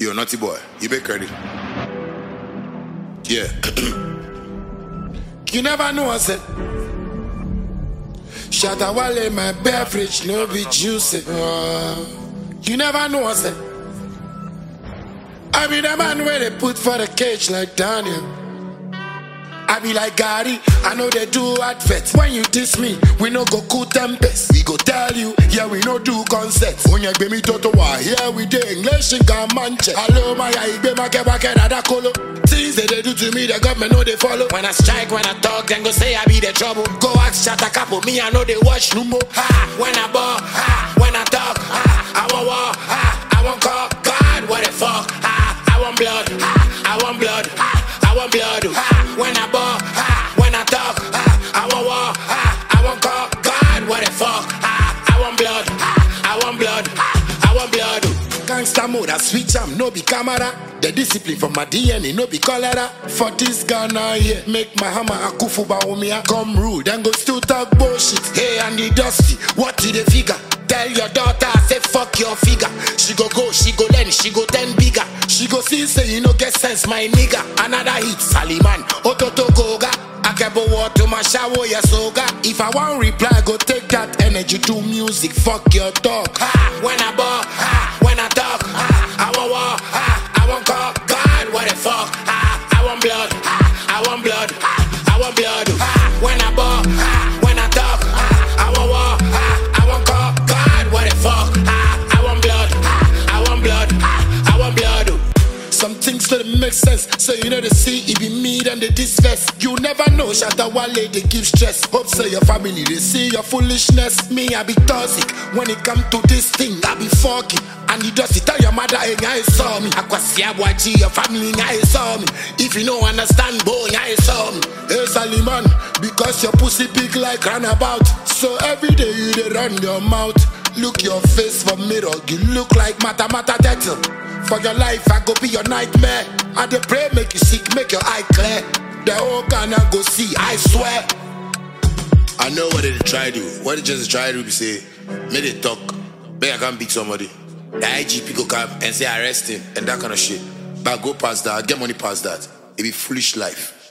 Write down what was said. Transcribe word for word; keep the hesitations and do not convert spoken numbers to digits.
Yo, naughty boy, you make ready. Yeah. You never know, I said. Shatta Wale, my beverage, no be juicy. Uh, you never know, I said. I be the man where they put for the cage like Daniel. I be like Gary, I know they do adverts. When you diss me, we no go cool tempest. We go tell you, yeah, we no do concerts. When you be me toto wa, here we do English in Gamanche. Hello, my I be my keba keda da kolo. Things that they do to me, the government know they follow. When I strike, when I talk, then go say I be the trouble. Go ask Shatta Capo, me I know they watch Lumbo. Ha, when I ball, ha, when I talk, ha, I want war, ha, I want call, God, what the fuck, ha, I want blood, ha, I want blood, ha, I want blood, ha, when I ball, ha, when I talk, ha, I want war, ha, I want call, God, what the fuck, ha, I want blood, ha, I want blood, ha, I want blood. Gangsta mode, I switch am, no be camera. The discipline from my D N A, no be cholera. For this Ghana here, make my hammer a kufu baumia. Come rude, then go still talk bullshit. Hey, Andy Dusty, what do they figure? Tell your daughter, say fuck your figure. She go go, she go learn, she go ten bigger. She go see, say you no get sense, my nigga. Another hit, Saliman, Ototo Goga. Akebo water my shower, ya soga. If I want reply, go take that energy to music. Fuck your dog. Ha, when I ball, ha, when I talk, ha, I want war, ha, I want call, God, what the fuck, ha, I want blood, ha, I want blood, ha, I want blood, ha, when I ball, ha, when I talk, ha, I want war, ha, I want call, God, what the fuck, ha, I want blood, ha, I want blood, ha, I want blood. Some things don't make sense, so you know they see it be me and they disfest. You never know, Shatta Wale, they give stress. Hope so your family, they see your foolishness. Me, I be toxic. When it come to this thing, I be fucking. And you just tell your mother, hey, I saw me. Akwasia Bwaji, your family, I saw me. If you don't understand, boy, I saw me. Hey, Saliman, because your pussy big like runabout. So every day you they run your mouth. Look your face for mirror, you look like Mata Mata Turtle. For your life, I go be your nightmare. And the pray make you sick, make your eye clear. The whole Ghana go see, I swear. I know what they try to do. What they just try to do is say, make they talk. Maybe I can't beat somebody. The I G P go come and say arrest him and that kind of shit. But I go past that, I get money past that. It be foolish life.